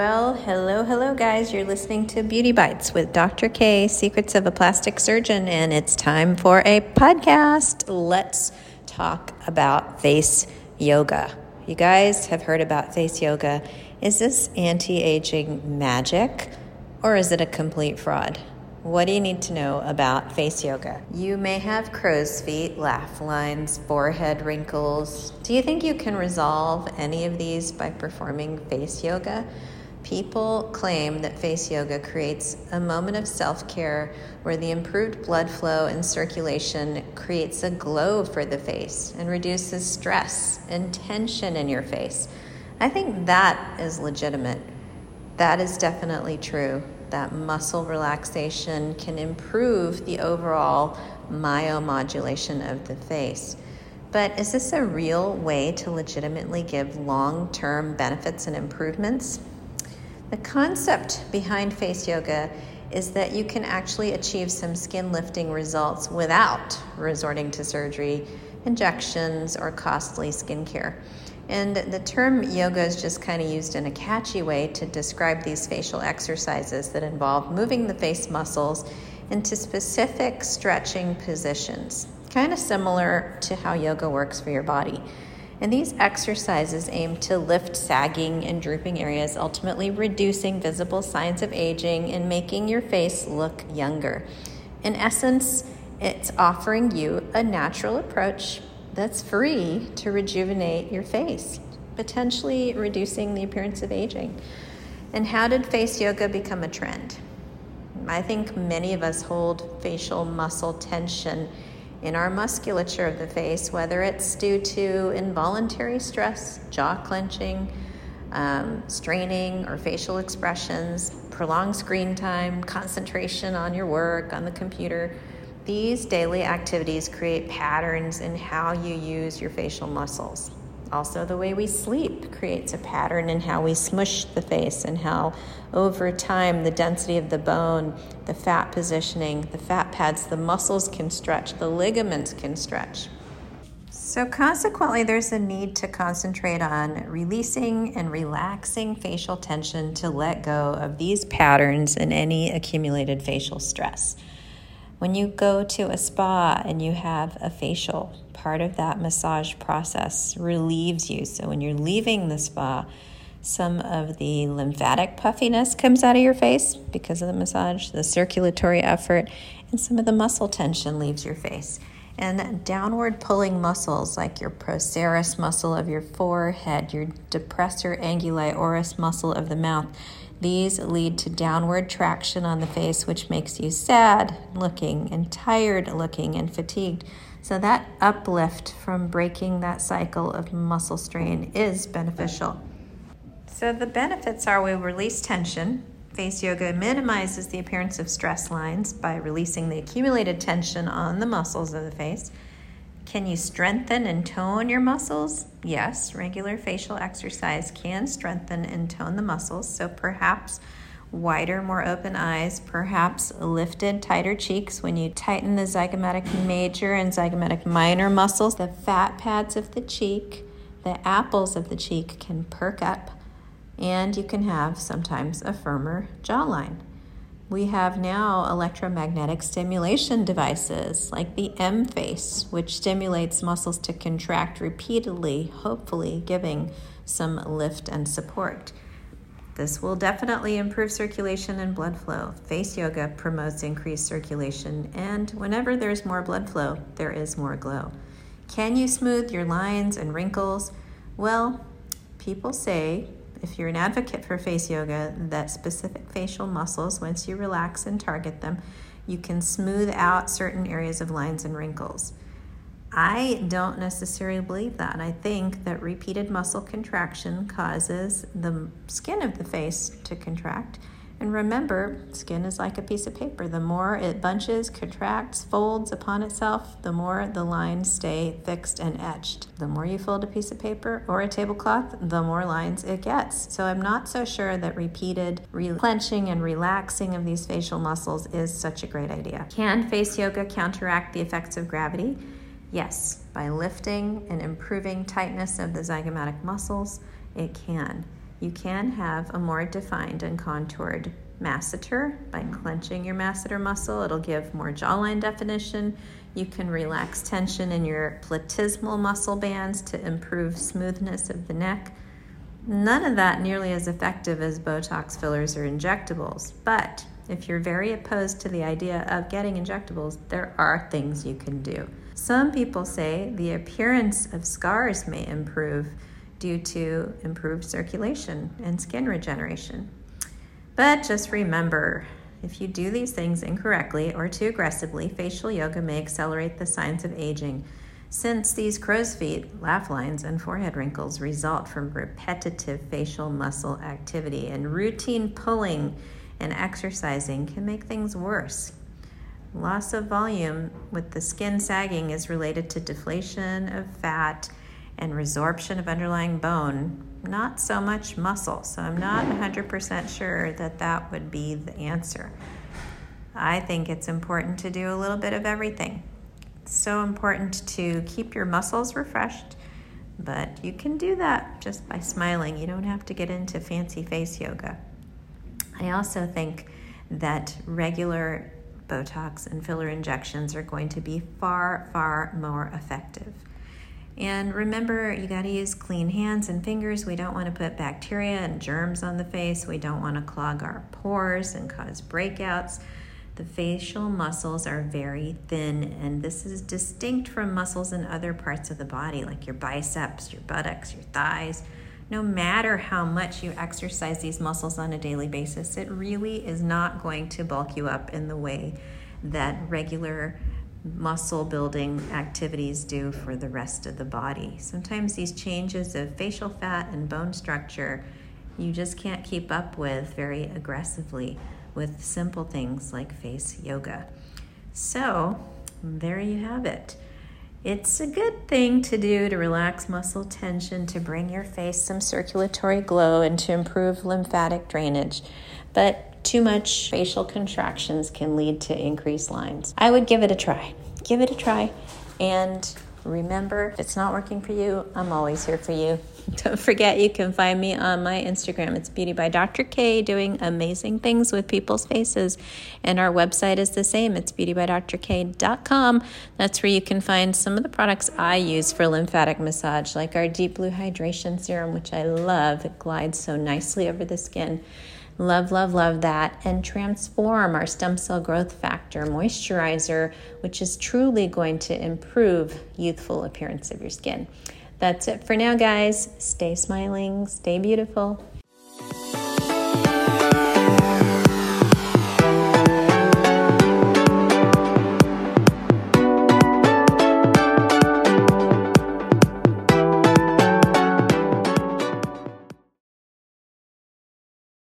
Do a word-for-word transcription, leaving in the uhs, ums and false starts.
Well, hello, hello, guys. You're listening to Beauty Bites with Doctor K, Secrets of a Plastic Surgeon, and it's time for a podcast. Let's talk about face yoga. You guys have heard about face yoga. Is this anti-aging magic, or is it a complete fraud? What do you need to know about face yoga? You may have crow's feet, laugh lines, forehead wrinkles. Do you think you can resolve any of these by performing face yoga? People claim that face yoga creates a moment of self-care where the improved blood flow and circulation creates a glow for the face and reduces stress and tension in your face. I think that is legitimate. That is definitely true. That muscle relaxation can improve the overall myomodulation of the face. But is this a real way to legitimately give long-term benefits and improvements? The concept behind face yoga is that you can actually achieve some skin lifting results without resorting to surgery, injections, or costly skincare. And the term yoga is just kind of used in a catchy way to describe these facial exercises that involve moving the face muscles into specific stretching positions, kind of similar to how yoga works for your body. And these exercises aim to lift sagging and drooping areas, ultimately reducing visible signs of aging and making your face look younger. In essence, it's offering you a natural approach that's free to rejuvenate your face, potentially reducing the appearance of aging. And how did face yoga become a trend? I think many of us hold facial muscle tension in our musculature of the face, whether it's due to involuntary stress, jaw clenching, um, straining, or facial expressions, prolonged screen time, concentration on your work, on the computer. These daily activities create patterns in how you use your facial muscles. Also, the way we sleep creates a pattern in how we smush the face and how, over time, the density of the bone, the fat positioning, the fat pads, the muscles can stretch, the ligaments can stretch. So consequently, there's a need to concentrate on releasing and relaxing facial tension to let go of these patterns and any accumulated facial stress. When you go to a spa and you have a facial, part of that massage process relieves you. So when you're leaving the spa, some of the lymphatic puffiness comes out of your face because of the massage, the circulatory effort, and some of the muscle tension leaves your face. And downward pulling muscles like your procerus muscle of your forehead, your depressor anguli oris muscle of the mouth, these lead to downward traction on the face, which makes you sad looking and tired looking and fatigued. So that uplift from breaking that cycle of muscle strain is beneficial. So the benefits are we release tension. Face yoga minimizes the appearance of stress lines by releasing the accumulated tension on the muscles of the face. Can you strengthen and tone your muscles? Yes, regular facial exercise can strengthen and tone the muscles. So perhaps wider, more open eyes, perhaps lifted, tighter cheeks when you tighten the zygomatic major and zygomatic minor muscles. The fat pads of the cheek, the apples of the cheek can perk up, and you can have sometimes a firmer jawline. We have now electromagnetic stimulation devices like the M-Face, which stimulates muscles to contract repeatedly, hopefully giving some lift and support. This will definitely improve circulation and blood flow. Face yoga promotes increased circulation, and whenever there's more blood flow, there is more glow. Can you smooth your lines and wrinkles? Well, people say, if you're an advocate for face yoga, that specific facial muscles, once you relax and target them, you can smooth out certain areas of lines and wrinkles. I don't necessarily believe that. I think that repeated muscle contraction causes the skin of the face to contract. And remember, skin is like a piece of paper. The more it bunches, contracts, folds upon itself, the more the lines stay fixed and etched. The more you fold a piece of paper or a tablecloth, the more lines it gets. So I'm not so sure that repeated re- clenching and relaxing of these facial muscles is such a great idea. Can face yoga counteract the effects of gravity? Yes, by lifting and improving tightness of the zygomatic muscles, it can. You can have a more defined and contoured masseter by clenching your masseter muscle. It'll give more jawline definition. You can relax tension in your platysmal muscle bands to improve smoothness of the neck. None of that nearly as effective as Botox fillers or injectables, but if you're very opposed to the idea of getting injectables, there are things you can do. Some people say the appearance of scars may improve due to improved circulation and skin regeneration. But just remember, if you do these things incorrectly or too aggressively, facial yoga may accelerate the signs of aging, since these crow's feet, laugh lines, and forehead wrinkles result from repetitive facial muscle activity, and routine pulling and exercising can make things worse. Loss of volume with the skin sagging is related to deflation of fat and resorption of underlying bone, not so much muscle. So I'm not one hundred percent sure that that would be the answer. I think it's important to do a little bit of everything. It's so important to keep your muscles refreshed, but you can do that just by smiling. You don't have to get into fancy face yoga. I also think that regular Botox and filler injections are going to be far, far more effective. And remember, you got to use clean hands and fingers. We don't want to put bacteria and germs on the face. We don't want to clog our pores and cause breakouts. The facial muscles are very thin, and this is distinct from muscles in other parts of the body, like your biceps, your buttocks, your thighs. No matter how much you exercise these muscles on a daily basis, it really is not going to bulk you up in the way that regular muscle building activities do for the rest of the body. Sometimes these changes of facial fat and bone structure you just can't keep up with very aggressively with simple things like face yoga. So there you have it. It's a good thing to do to relax muscle tension, to bring your face some circulatory glow, and to improve lymphatic drainage. But too much facial contractions can lead to increased lines. I would give it a try. Give it a try. And remember, if it's not working for you, I'm always here for you. Don't forget, you can find me on my Instagram. It's Beauty by Doctor K, doing amazing things with people's faces. And our website is the same. It's beauty by doctor k dot com. That's where you can find some of the products I use for lymphatic massage, like our Deep Blue Hydration Serum, which I love. It glides so nicely over the skin. Love, love, love that. And Transform, our stem cell growth factor moisturizer, which is truly going to improve youthful appearance of your skin. That's it for now, guys. Stay smiling, stay beautiful.